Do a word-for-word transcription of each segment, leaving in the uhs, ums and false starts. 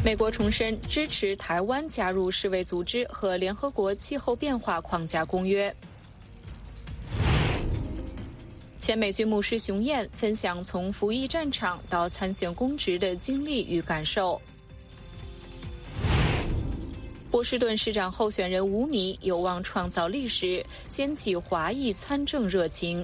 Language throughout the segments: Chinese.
美国重申支持台湾加入世卫组织和联合国气候变化框架公约。前美军牧师熊燕分享从服役战场到参选公职的经历与感受。波士顿市长候选人吴米有望创造历史，掀起华裔参政热情。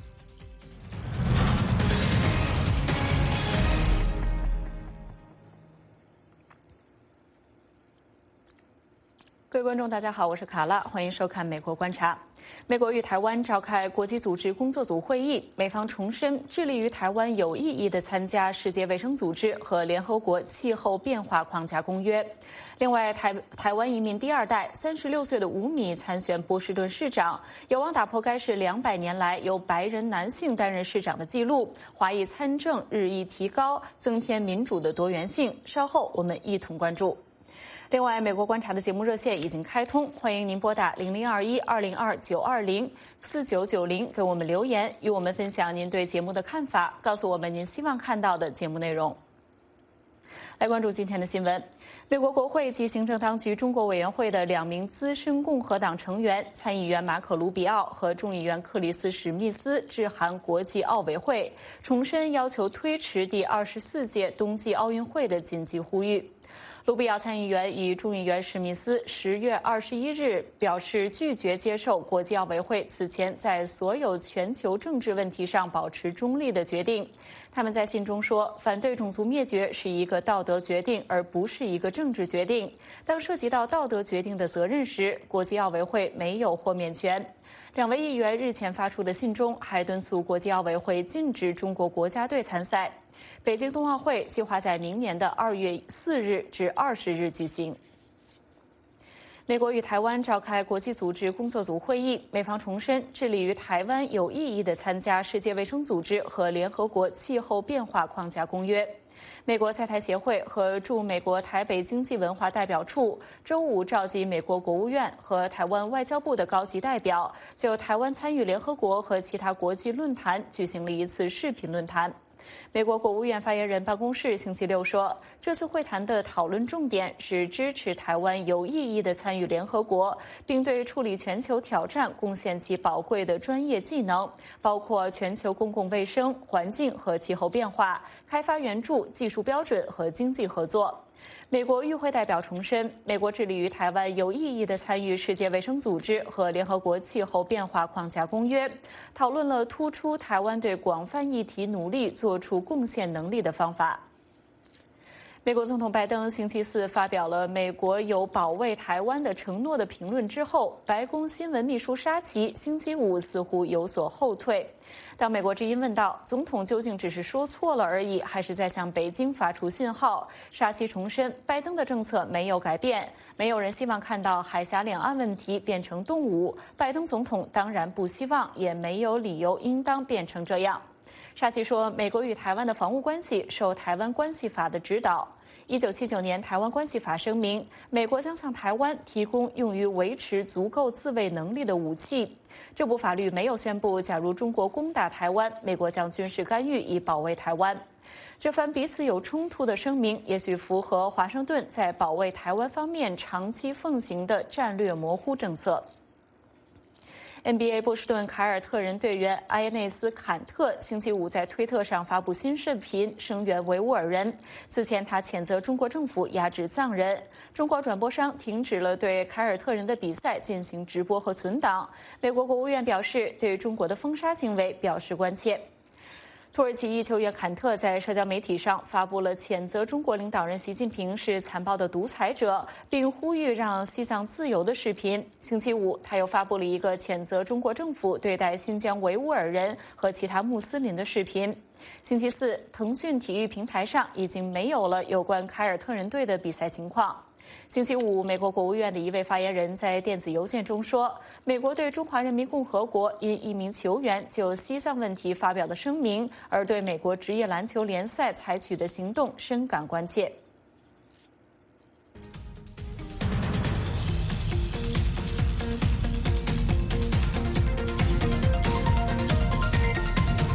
各位观众，大家好，我是卡拉，欢迎收看《美国观察》。美国与台湾召开国际组织工作组会议，美方重申致力于台湾有意义地参加世界卫生组织和联合国气候变化框架公约。另外，台台湾移民第二代三十六岁的吴米参选波士顿市长，有望打破该市两百年来由白人男性担任市长的记录，华裔参政日益提高，增添民主的多元性。稍后我们一同关注。另外，美国观察的节目热线已经开通，欢迎您拨打零零二一二零二九二零四九九零给我们留言，与我们分享您对节目的看法，告诉我们您希望看到的节目内容。来关注今天的新闻。美国国会及行政当局中国委员会的两名资深共和党成员，参议员马可·卢比奥和众议员克里斯·史密斯致函国际奥委会，重申要求推迟第二十四届冬季奥运会的紧急呼吁。卢比奥参议员与众议员史密斯十月二十一日表示拒绝接受国际奥委会此前在所有全球政治问题上保持中立的决定。他们在信中说，反对种族灭绝是一个道德决定，而不是一个政治决定。当涉及到道德决定的责任时，国际奥委会没有豁免权。两位议员日前发出的信中还敦促国际奥委会禁止中国国家队参赛。北京冬奥会计划在明年的二月四日至二十日举行。美国与台湾召开国际组织工作组会议，美方重申致力于台湾有意义地参加世界卫生组织和联合国气候变化框架公约。美国在台协会和驻美国台北经济文化代表处周五召集美国国务院和台湾外交部的高级代表，就台湾参与联合国和其他国际论坛举行了一次视频论坛。美国国务院发言人办公室星期六说，这次会谈的讨论重点是支持台湾有意义地参与联合国，并对处理全球挑战贡献其宝贵的专业技能，包括全球公共卫生、环境和气候变化、开发援助、技术标准和经济合作。美国与会代表重申，美国致力于台湾有意义地参与世界卫生组织和联合国气候变化框架公约，讨论了突出台湾对广泛议题努力做出贡献能力的方法。美国总统拜登星期四发表了美国有保卫台湾的承诺的评论之后，白宫新闻秘书沙奇星期五似乎有所后退。当美国之音问到总统究竟只是说错了而已，还是在向北京发出信号，沙奇重申拜登的政策没有改变，没有人希望看到海峡两岸问题变成动武，拜登总统当然不希望，也没有理由应当变成这样。沙奇说，美国与台湾的防务关系受《台湾关系法》的指导。一九七九年《台湾关系法》声明，美国将向台湾提供用于维持足够自卫能力的武器。这部法律没有宣布，假如中国攻打台湾，美国将军事干预以保卫台湾。这番彼此有冲突的声明，也许符合华盛顿在保卫台湾方面长期奉行的战略模糊政策。N B A 波士顿凯尔特人队员埃内斯·坎特星期五在推特上发布新视频，声援维吾尔人。此前，他谴责中国政府压制藏人。中国转播商停止了对凯尔特人的比赛进行直播和存档。美国国务院表示，对中国的封杀行为表示关切。土耳其裔球员坎特在社交媒体上发布了谴责中国领导人习近平是残暴的独裁者，并呼吁让西藏自由的视频。星期五，他又发布了一个谴责中国政府对待新疆维吾尔人和其他穆斯林的视频。星期四，腾讯体育平台上已经没有了有关凯尔特人队的比赛情况。星期五，美国国务院的一位发言人在电子邮件中说，美国对中华人民共和国因一名球员就西藏问题发表的声明，而对美国职业篮球联赛采取的行动深感关切。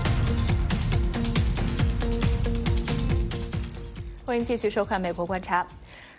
欢迎继续收看《美国观察》。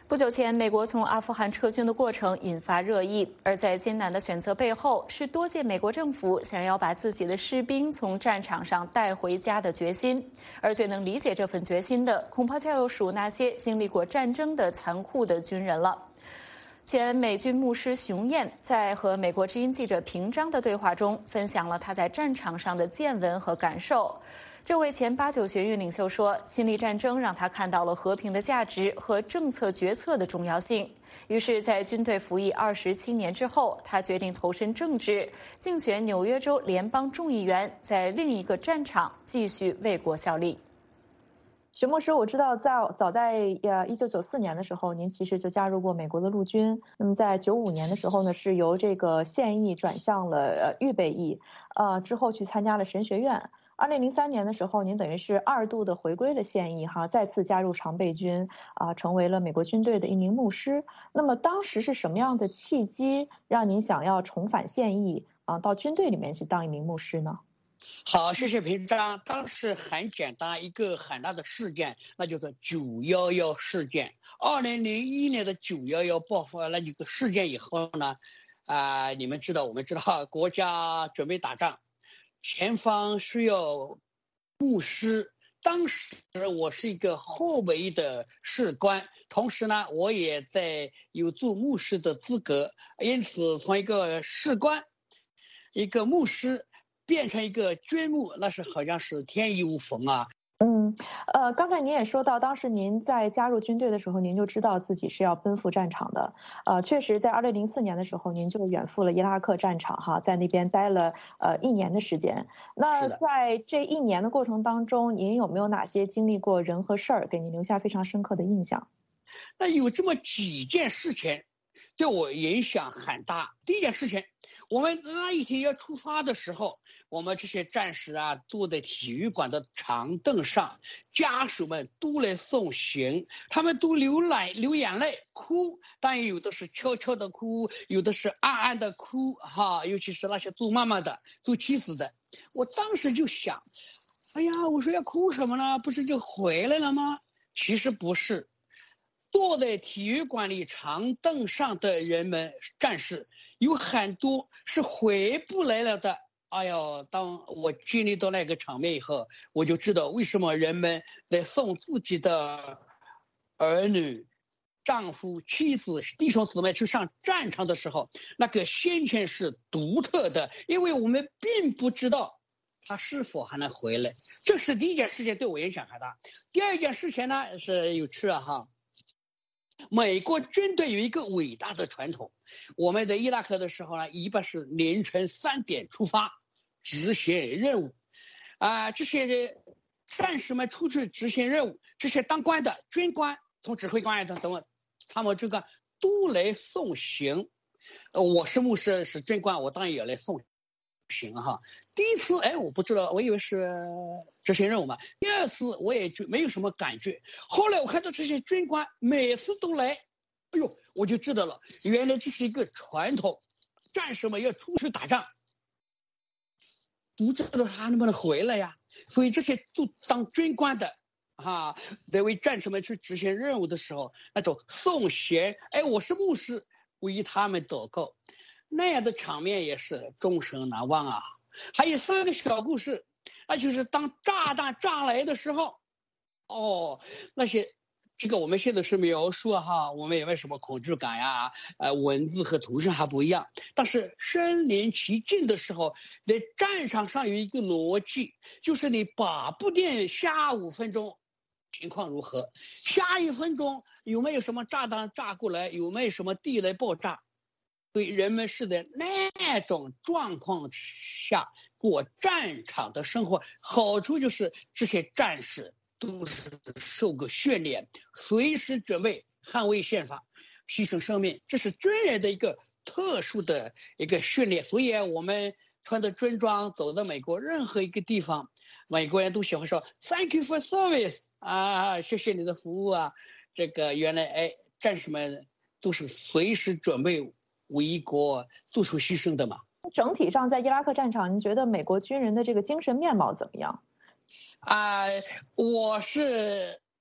不久前，美国从阿富汗撤军的过程引发热议，而在艰难的选择背后，是多届美国政府想要把自己的士兵从战场上带回家的决心。而最能理解这份决心的，恐怕就要数那些经历过战争的残酷的军人了。前美军牧师熊燕在和美国之音记者平章的对话中，分享了他在战场上的见闻和感受。这位前八九学运领袖说，亲历战争让他看到了和平的价值和政策决策的重要性。于是，在军队服役二十七年之后，他决定投身政治，竞选纽约州联邦众议员，在另一个战场继续为国效力。 熊牧师，我知道在早在呃一九九四年的时候，您其实就加入过美国的陆军。那么在九五年的时候呢，是由这个现役转向了呃预备役，呃之后去参加了神学院。二零零三年的时候，您等于是二度的回归了现役哈，再次加入常备军啊、呃，成为了美国军队的一名牧师。那么当时是什么样的契机让您想要重返现役啊、呃，到军队里面去当一名牧师呢？ 好，谢谢平章。当时很简单，一个很大的事件，那就是九一一事件。二零零一年的九一一爆发那几个事件以后呢，啊、呃，你们知道，我们知道，国家准备打仗。前方需要牧师，当时我是一个后备役的士官，同时呢，我也在有做牧师的资格，因此从一个士官、一个牧师变成一个军牧，那是好像是天衣无缝啊。 嗯，呃，刚才您也说到，当时您在加入军队的时候，您就知道自己是要奔赴战场的。呃，确实，在二零零四年的时候，您就远赴了伊拉克战场，哈，在那边待了呃一年的时间。那在这一年的过程当中，您有没有哪些经历过人和事儿，给您留下非常深刻的印象？ 那有这么几件事情，对我影响很大。第一件事情，我们那一天要出发的时候，我们这些战士啊，坐在体育馆的长凳上，家属们都来送行，他们都流泪流眼泪哭，但有的是悄悄的哭，有的是暗暗的哭哈，尤其是那些做妈妈的做妻子的。我当时就想，哎呀，我说要哭什么呢？不是就回来了吗？其实不是，坐在体育馆里长凳上的人们战士有很多是回不来了的。哎呦，当我经历到那个场面以后，我就知道为什么人们在送自己的儿女、丈夫、妻子、弟兄姊妹去上战场的时候，那个心情是独特的，因为我们并不知道他是否还能回来。这是第一件事情，对我影响很大。第二件事情呢是有趣啊哈。美国军队有一个伟大的传统，我们在伊拉克的时候呢，一般是凌晨三点出发执行任务，啊、呃，这些战士们出去执行任务，这些当官的军官，从指挥官等等，他们这个都来送行。呃，我是牧师，是军官，我当然也来送行哈。第一次，哎，我不知道，我以为是执行任务嘛。第二次我也就没有什么感觉。后来我看到这些军官每次都来，哎呦，我就知道了，原来这是一个传统，战士们要出去打仗，不知道他能不能回来呀。所以这些做当军官的啊，在为战士们去执行任务的时候，那种送行，哎，我是牧师，为他们祷告。那样的场面也是终生难忘啊！还有三个小故事，那就是当炸弹炸来的时候，哦，那些这个我们现在是描述哈，我们也没什么恐惧感呀，呃，文字和图像还不一样。但是身临其境的时候，在战场上有一个逻辑，就是你把不定下五分钟情况如何，下一分钟有没有什么炸弹炸过来，有没有什么地雷爆炸。所以人们是在那种状况下过战场的生活，好处就是这些战士都是受过训练，随时准备捍卫宪法，牺牲生命，这是军人的一个特殊的一个训练。所以我们穿着军装走到美国任何一个地方，美国人都喜欢说 Thank you for service 啊，谢谢你的服务啊。这个原来哎，战士们都是随时准备为国做出牺牲的嘛。 整体上在伊拉克战场，您觉得美国军人的这个精神面貌怎么样？ 啊、呃，我是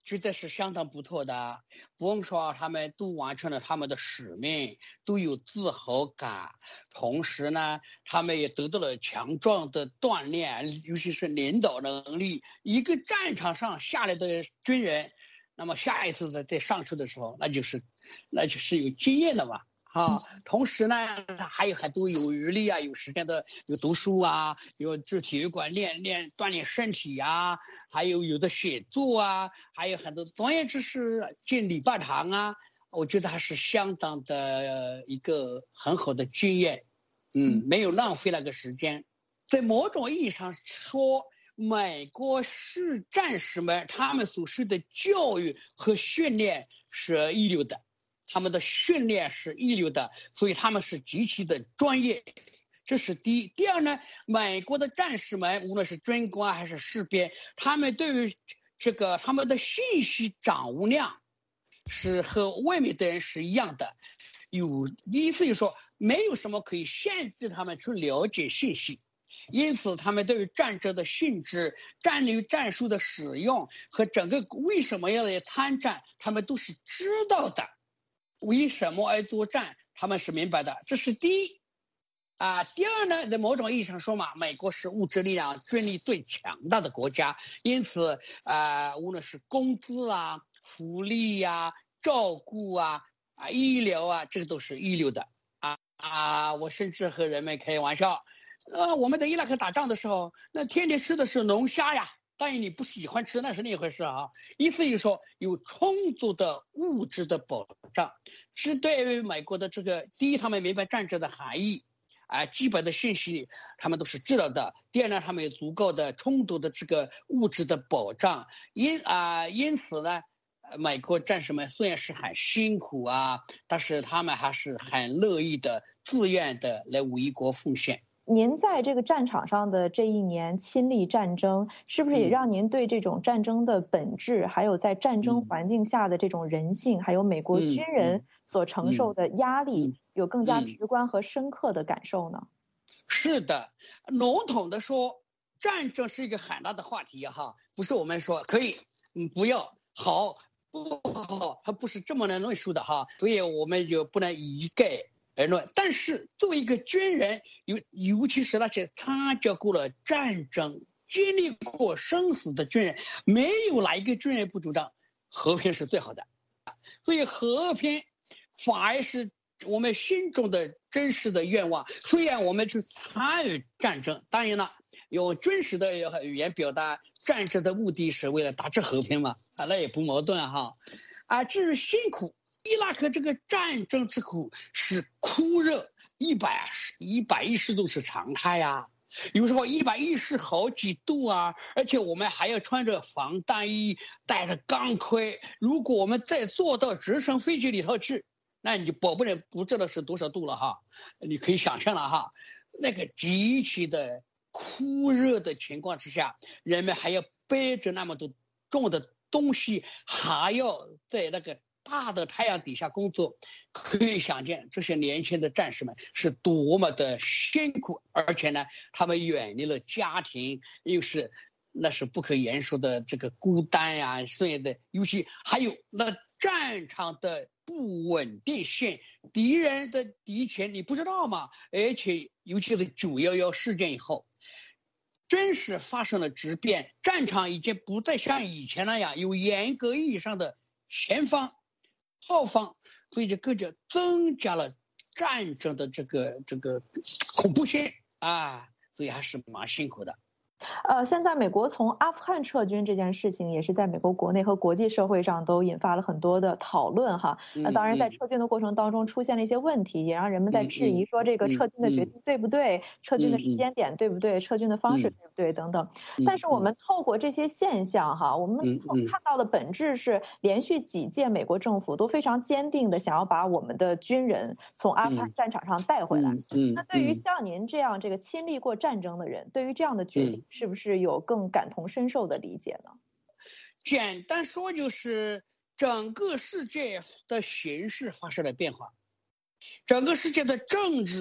觉得是相当不错的。不用说，他们都完成了他们的使命，都有自豪感。同时呢，他们也得到了强壮的锻炼，尤其是领导能力。一个战场上下来的军人，那么下一次在在上车的时候，那就是那就是有经验的嘛。啊，同时呢，还有很多有余力啊，有时间的，有读书啊，有去体育馆练练锻炼身体呀、啊，还有有的写作啊，还有很多专业知识，进礼拜堂啊，我觉得还是相当的一个很好的经验，嗯，没有浪费那个时间。在某种意义上说，美国是战士们他们所受的教育和训练是一流的。他们的训练是一流的，所以他们是极其的专业，这是第一。第二呢，美国的战士们，无论是军官还是士兵，他们对于这个他们的信息掌握量是和外面的人是一样的，有意思就是说，没有什么可以限制他们去了解信息。因此，他们对于战争的性质、战略战术的使用和整个为什么要来参战，他们都是知道的。为什么而作战，他们是明白的，这是第一。啊，第二呢，在某种意义上说嘛，美国是物质力量、军力最强大的国家，因此，啊、呃，无论是工资啊、福利呀、啊、照顾啊、啊医疗啊，这个都是一流的。啊啊，我甚至和人们开玩笑，呃，我们在伊拉克打仗的时候，那天天吃的是龙虾呀。但是你不喜欢吃，那是另一回事啊。意思就是说，有充足的物质的保障，是对于美国的这个第一，他们明白战争的含义，啊，基本的信息他们都是知道的。第二呢，他们有足够的、充足的这个物质的保障，因啊，因此呢，美国战士们虽然是很辛苦啊，但是他们还是很乐意的、自愿的来为国奉献。 您在这个战场上的这一年亲历战争，是不是也让您对这种战争的本质，嗯、还有在战争环境下的这种人性，嗯、还有美国军人所承受的压力，嗯、有更加直观和深刻的感受呢？ 是的，笼统的说，战争是一个很大的话题哈，不是我们说可以，嗯，不要好不好，它不是这么来论述的哈，所以我们就不能一概而论。但是作为一个军人，尤尤其是那些参加过了战争、经历过生死的军人，没有哪一个军人不主张和平是最好的。所以和平反而是我们心中的真实的愿望。虽然我们去参与战争，当然了，用军事的语言表达战争的目的是为了达至和平嘛，啊，那也不矛盾哈。啊，至于辛苦，伊拉克这个战争之苦是酷热，一百一百一十度是常态呀、啊。有时候一百一十好几度啊，而且我们还要穿着防弹衣，带着钢盔。如果我们再坐到直升飞机里头去，那你就保不准不知道是多少度了哈，你可以想象了哈。那个极其的酷热的情况之下，人们还要背着那么多重的东西，还要在那个大的太阳底下工作，可以想见这些年轻的战士们是多么的辛苦，而且呢，他们远离了家庭，又是那是不可言说的这个孤单呀、啊，所以的，尤其还有那战场的不稳定性，敌人的敌情你不知道吗？而且尤其是九一一事件以后。真是发生了质变，战场已经不再像以前那样有严格意义上的前方、后方，所以就更加增加了战争的这个这个恐怖性啊，所以还是蛮辛苦的。 呃，现在美国从阿富汗撤军这件事情，也是在美国国内和国际社会上都引发了很多的讨论哈。那当然，在撤军的过程当中出现了一些问题，也让人们在质疑说这个撤军的决定对不对，撤军的时间点对不对，撤军的方式对不对等等。但是我们透过这些现象哈，我们看到的本质是，连续几届美国政府都非常坚定的想要把我们的军人从阿富汗战场上带回来。那对于像您这样这个亲历过战争的人，对于这样的决定，是不是有更感同身受的理解呢？ 简单说就是整个世界的形势发生了变化，整个世界的政治、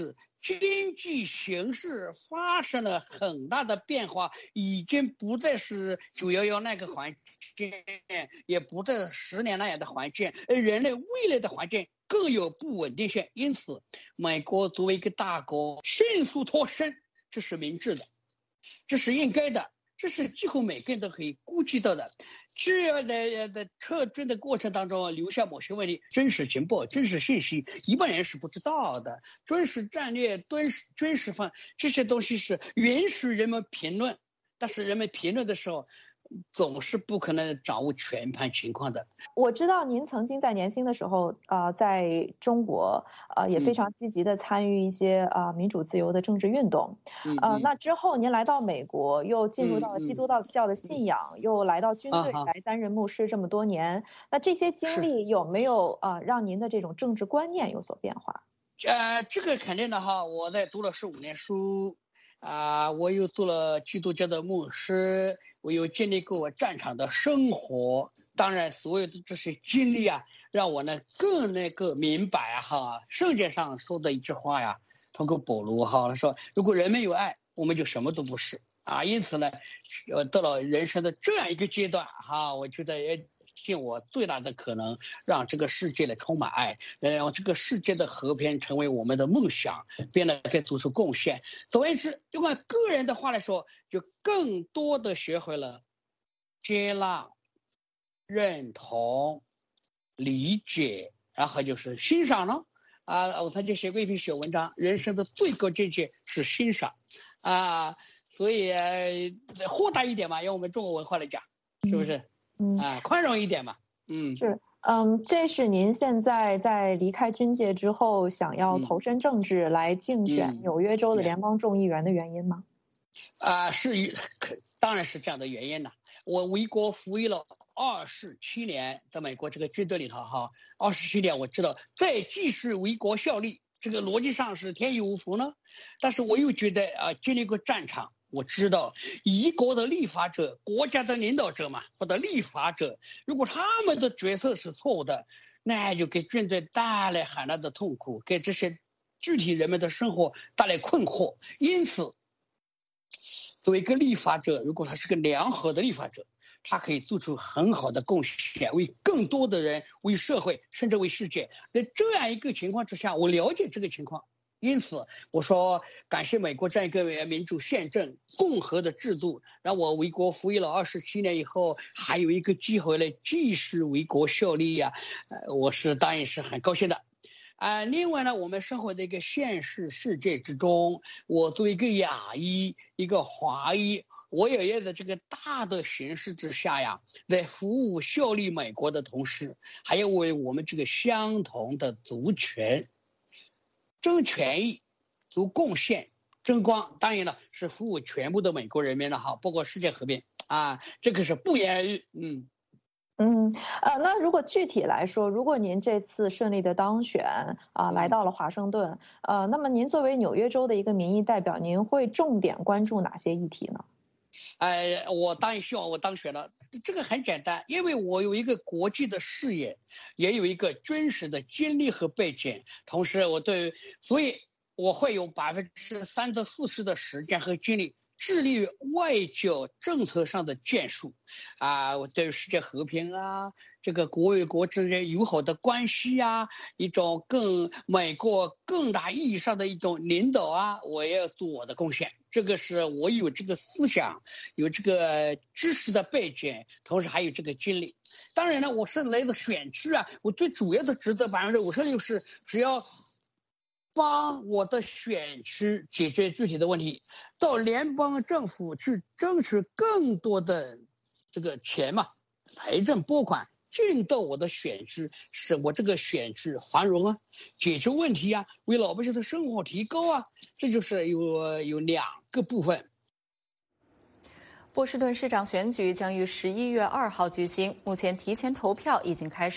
经济形势发生了很大的变化，已经不再是九一一那个环境，也不再是十年那样的环境，而人类未来的环境更有不稳定性。因此，美国作为一个大国，迅速脱身，这是明智的，这是应该的，这是几乎每个人都可以估计到的。只要在在撤军的过程当中留下某些问题，真实情报、真实信息，一般人是不知道的。军事战略、军事军事方这些东西是允许人们评论，但是人们评论的时候，总是不可能掌握全盘情况的。 我知道您曾经在年轻的时候，呃，在中国，呃，也非常积极的参与一些啊、呃、民主自由的政治运动。 嗯呃，那之后您来到美国，又进入到了基督教的信仰，嗯、又来到军队来担任牧师这么多年，那这些经历有没有啊、呃、让您的这种政治观念有所变化？ 呃，这个肯定的哈，我在读了十五年书。啊，我又做了基督教的牧师，我又经历过战场的生活。当然，所有的这些经历啊，让我呢更那个明白啊哈，圣经上说的一句话呀，通过保罗哈，他说，如果人没有爱，我们就什么都不是啊。因此呢，呃，到了人生的这样一个阶段哈，我觉得也尽我最大的可能，让这个世界呢充满爱，让这个世界的和平成为我们的梦想，变得该做出贡献。总而言之，用我个人的话来说，就更多的学会了接纳、认同、理解，然后就是欣赏了。啊，我曾经写过一篇小文章，人生的最高境界是欣赏啊，所以、呃、豁达一点嘛，用我们中国文化来讲，是不是？ 嗯啊，宽容一点嘛，嗯， 是，嗯，这是您现在在离开军界之后，想要投身政治来竞选纽约州的联邦众议员的原因吗？ 啊、嗯，是，当然是这样的原因了。我为国服役了二十七年，在美国这个军队里头哈，二十七年，我知道再继续为国效力，这个逻辑上是天衣无缝呢。但是我又觉得啊、呃，经历过战场。我知道一国的立法者，国家的领导者嘛，或者立法者，如果他们的决策是错误的，那就给军队带来很大的痛苦，给这些具体人们的生活带来困惑。因此，作为一个立法者，如果他是个良好的立法者，他可以做出很好的贡献，为更多的人、为社会，甚至为世界。在这样一个情况之下，我了解这个情况。因此，我说感谢美国这样一个民主宪政共和的制度，让我为国服役了二十七年以后，还有一个机会来继续为国效力呀、啊呃，我是当然是很高兴的。啊、呃，另外呢，我们生活在一个现实世界之中，我作为一个亚裔，一个华裔，我也要在这个大的形势之下呀，在服务效力美国的同时，还要为我们这个相同的族群争权益、做贡献、争光，当然了，是服务全部的美国人民的哈，包括世界和平啊，这个是不言而喻。嗯嗯呃，那如果具体来说，如果您这次顺利的当选啊、呃，来到了华盛顿，呃，那么您作为纽约州的一个民意代表，您会重点关注哪些议题呢？ 呃，我当然希望我当选了。这个很简单，因为我有一个国际的视野，也有一个军事的经历和背景，同时我对，所以我会有百分之三到四十的时间和精力致力于外交政策上的建树，啊，我对世界和平啊，这个国与国之间友好的关系啊，一种更美国更大意义上的一种领导啊，我也要做我的贡献。这个是我有这个思想，有这个知识的背景，同时还有这个经历。当然呢，我是来自选区啊，我最主要的职责百分之五十六是只要帮我的选区解决具体的问题，到联邦政府去争取更多的这个钱嘛，财政拨款进到我的选区，使我这个选区繁荣啊，解决问题啊，为老百姓的生活提高啊，这就是有有两个部分。 波士顿市长选举将于十一月二号举行，目前提前投票已经开始。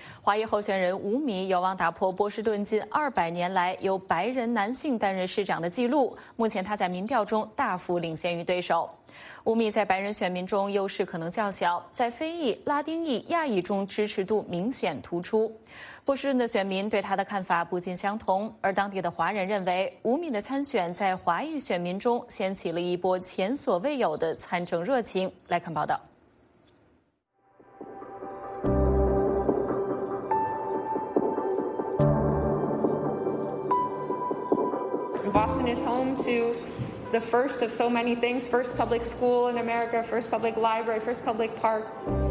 华裔候选人吴米有望打破波士顿近二百年来由白人男性担任市长的纪录。目前他在民调中大幅领先于对手。吴米在白人选民中优势可能较小，在非裔、拉丁裔、亚裔中支持度明显突出。波士顿的选民对他的看法不尽相同，而当地的华人认为吴米的参选在华裔选民中掀起了一波前所未有的参政热情。来看报道。 Boston is home to the first of so many things, first public school in America, first public library, first public park.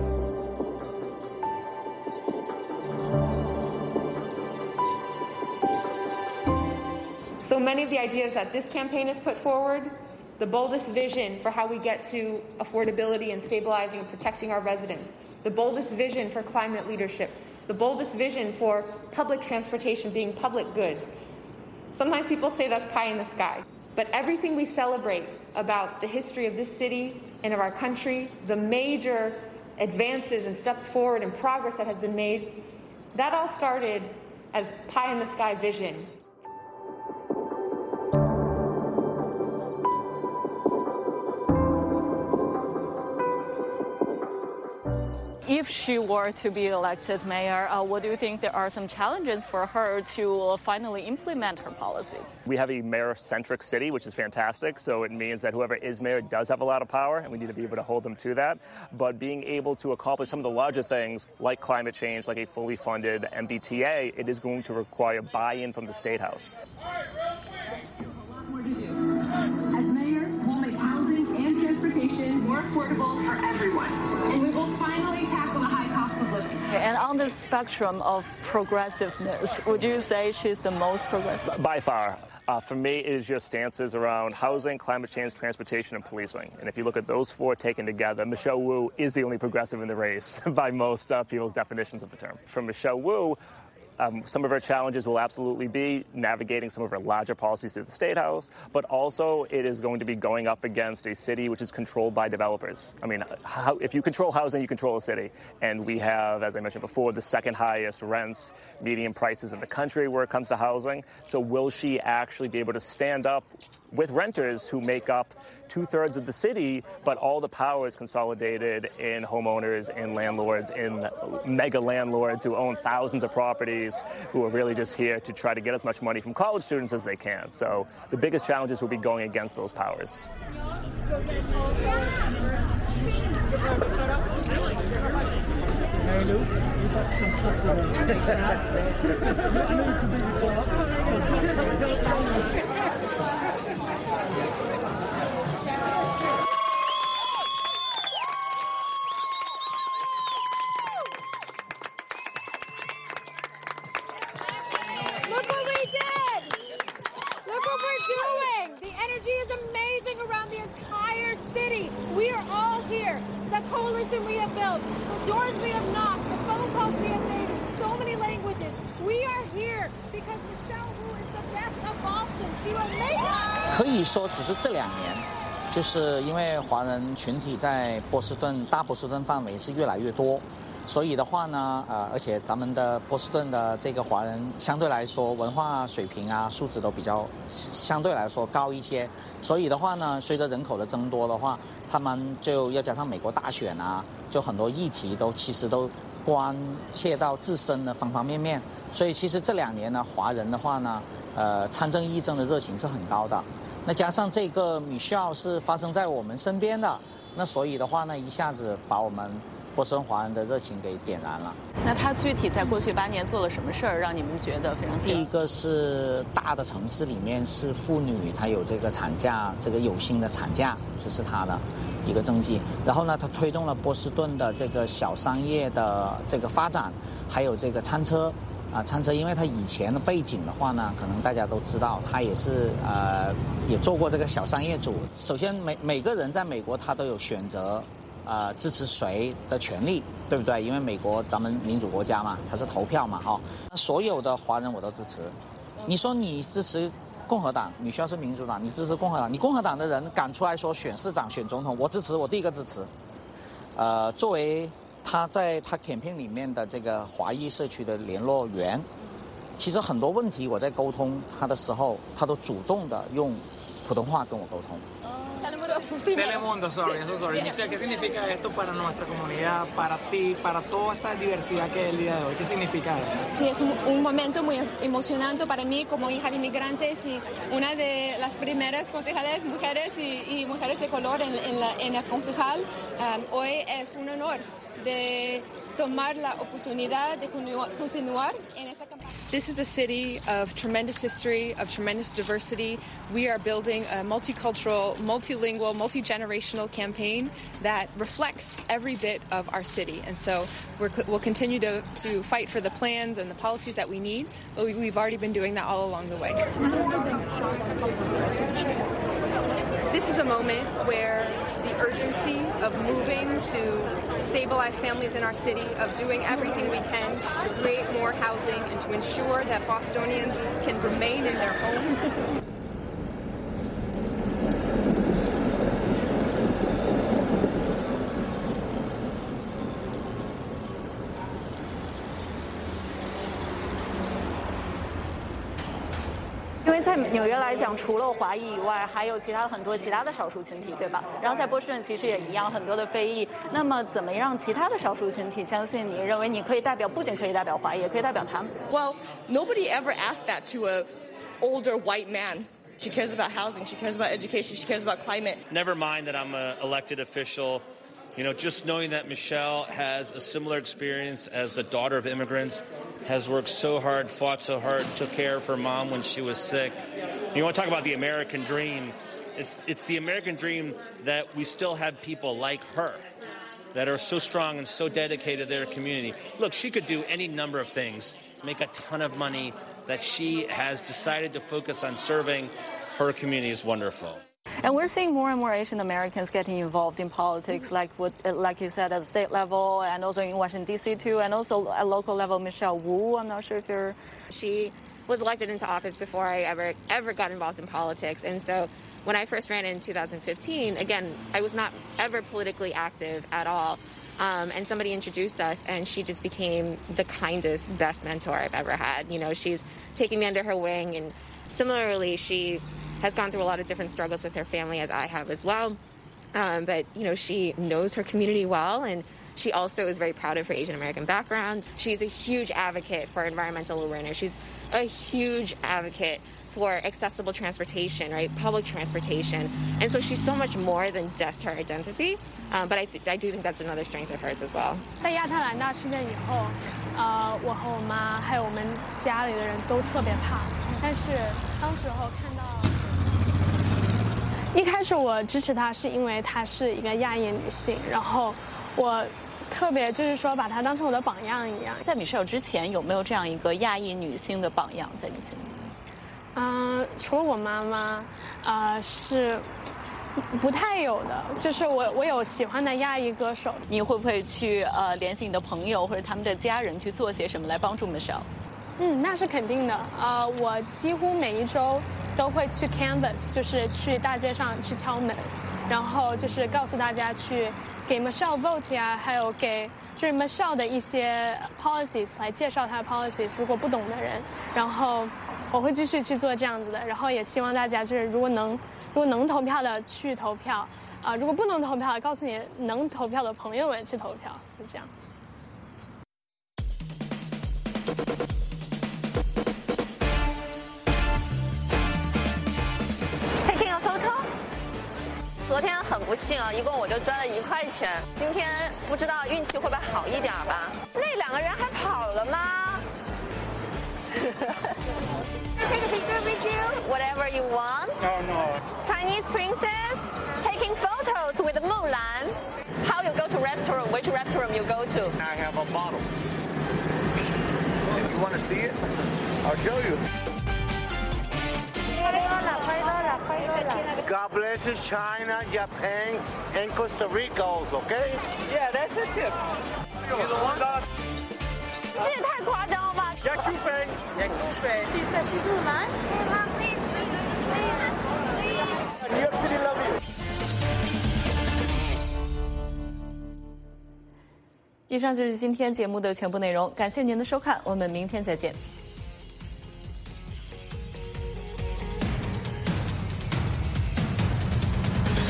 So many of the ideas that this campaign has put forward, the boldest vision for how we get to affordability and stabilizing and protecting our residents, the boldest vision for climate leadership, the boldest vision for public transportation being public good. Sometimes people say that's pie in the sky, but everything we celebrate about the history of this city and of our country, the major advances and steps forward and progress that has been made, that all started as pie in the sky vision. If she were to be elected mayor, uh, what do you think there are some challenges for her to finally implement her policies? We have a mayor-centric city, which is fantastic. So it means that whoever is mayor does have a lot of power, and we need to be able to hold them to that. But being able to accomplish some of the larger things, like climate change, like a fully funded M B T A, it is going to require buy-in from the State House. More to do. As mayor, we'll make housing and transportation more affordable for everyone. And we will finally tackle the high cost of living. And on the spectrum of progressiveness, would you say she's the most progressive? By far. Uh, for me, it is your stances around housing, climate change, transportation, and policing. And if you look at those four taken together, Michelle Wu is the only progressive in the race by most uh, people's definitions of the term. For Michelle Wu, Um, some of her challenges will absolutely be navigating some of her larger policies through the State House, but also it is going to be going up against a city which is controlled by developers. I mean, how, if you control housing, you control a city. And we have, as I mentioned before, the second highest rents, median prices in the country where it comes to housing. So will she actually be able to stand up with renters who make up two-thirds of the city, but all the power is consolidated in homeowners, in landlords, in mega landlords who own thousands of properties, who are really just here to try to get as much money from college students as they can. So the biggest challenges will be going against those powers. Look what we did! Look what we're doing! The energy is amazing around the entire city. We are all here. The coalition we have built, the doors we have knocked, the phone calls we have made in so many languages. We are here because Michelle Wu is the best of Boston. She will make it. 可以说，只是这两年，就是因为华人群体在波士顿大波士顿范围是越来越多。所以的话呢，呃，而且咱们的波士顿的这个华人相对来说文化水平啊、素质都比较相对来说高一些。所以的话呢，随着人口的增多的话，他们就要加上美国大选啊，就很多议题都其实都关切到自身的方方面面。所以其实这两年呢，华人的话呢，呃，参政议政的热情是很高的。那加上这个 Michelle 是发生在我们身边的，那所以的话呢，一下子把我们波士顿华人的热情给点燃了。 那他具体在过去八年做了什么事儿，让你们觉得非常喜欢？ 第一个是大的城市里面是妇女，她有这个产假，这个有薪的产假，这是她的一个政绩。然后呢，他推动了波士顿的这个小商业的这个发展，还有这个餐车。啊，餐车，因为他以前的背景的话呢，可能大家都知道，他也是呃，也做过这个小商业主。首先，每每个人在美国他都有选择，呃，支持谁的权利，对不对？因为美国咱们民主国家嘛，他是投票嘛，哦，所有的华人我都支持。你说你支持共和党，你需要是民主党，你支持共和党，你共和党的人敢出来说选市长、选总统，我支持，我第一个支持。呃，作为他在他 campaign 里面的这个华裔社区的联络员，其实很多问题我在沟通他的时候，他都主动的用普通话跟我沟通。 Telemundo, sorry, eso sorry. Michelle, ¿qué significa esto para nuestra comunidad, para ti, para toda esta diversidad que es el día de hoy? ¿Qué significa esto? Sí, es un, un momento muy emocionante para mí como hija de inmigrantes y una de las primeras concejales mujeres y, y mujeres de color en, en, la, en la concejal. Um, hoy es un honor de tomar la oportunidad de continuar en esta campaña. This is a city of tremendous history, of tremendous diversity. We are building a multicultural, multilingual, multi-generational campaign that reflects every bit of our city. And so we're, we'll continue to, to fight for the plans and the policies that we need, but we, we've already been doing that all along the way. This is a moment where the urgency of moving to stabilize families in our city, of doing everything we can to create more housing and to ensure that Bostonians can remain in their homes. In 因为在纽约来讲，除了华裔以外，还有其他很多其他的少数群体，对吧？然后在波士顿其实也一样，很多的非裔。那么怎么让其他的少数群体相信你，认为你可以代表，不仅可以代表华裔，也可以代表他们 ？Well, nobody ever asked that to a older white man. She cares about housing. She cares about education. She cares about climate. Never mind that I'm an elected official. You know, just knowing that Michelle has a similar experience as the daughter of immigrants, has worked so hard, fought so hard, took care of her mom when she was sick. You want to talk about the American dream. It's, it's the American dream that we still have people like her that are so strong and so dedicated to their community. Look, she could do any number of things, make a ton of money. That she has decided to focus on serving her community is wonderful. And we're seeing more and more Asian Americans getting involved in politics, like what, like you said, at the state level, and also in Washington, D C too, and also at local level. Michelle Wu, I'm not sure if you're... She was elected into office before I ever, ever got involved in politics. And so when I first ran in two thousand fifteen, again, I was not ever politically active at all. Um, and somebody introduced us, and she just became the kindest, best mentor I've ever had. You know, she's taken me under her wing, and similarly, she has gone through a lot of different struggles with her family, as I have as well. Um, but, you know, she knows her community well, and she also is very proud of her Asian American background. She's a huge advocate for environmental awareness. She's a huge advocate for accessible transportation, right? Public transportation. And so she's so much more than just her identity. Um, but I, th- I do think that's another strength of hers as well. 在亚特兰大事件以后，呃，我和我妈还有我们家里的人都特别怕。但是当时候看到，一开始我支持她是因为她是一个亚裔女性，然后我特别就是说把她当成我的榜样一样。 在Michelle之前，有没有这样一个亚裔女性的榜样在你心里？ 嗯、呃，除了我妈妈，呃，是不太有的。就是我，我有喜欢的亚裔歌手。 你会不会去呃联系你的朋友或者他们的家人去做些什么来帮助 Michelle？ 嗯，那是肯定的。呃，我几乎每一周都会去 canvas， 就是去大街上去敲门，然后就是告诉大家去给 Michelle vote 呀，还有给就是 Michelle 的一些 policies 来介绍她的 policies。如果不懂的人，然后。我会继续去做这样子的，然后也希望大家就是如果能，如果能投票的去投票，啊、呃，如果不能投票的，告诉你能投票的朋友们去投票，就这样。 Taking a photo？ 昨天很不幸啊，一共我就赚了一块钱。今天不知道运气会不会好一点吧？那两个人还跑了吗？Take a picture with you? Whatever you want. No, no. Chinese princess taking photos with Mulan. How you go to restaurant? Which restaurant you go to? I have a model. If you want to see it, I'll show you. God bless China, Japan, and Costa Rica also, okay? Yeah, that's a tip. 这也太夸张了吧！ 要酷飞，要酷飞。 西色西子吗 New York City love you. 以上就是今天节目的全部内容，感谢您的收看，我们明天再见。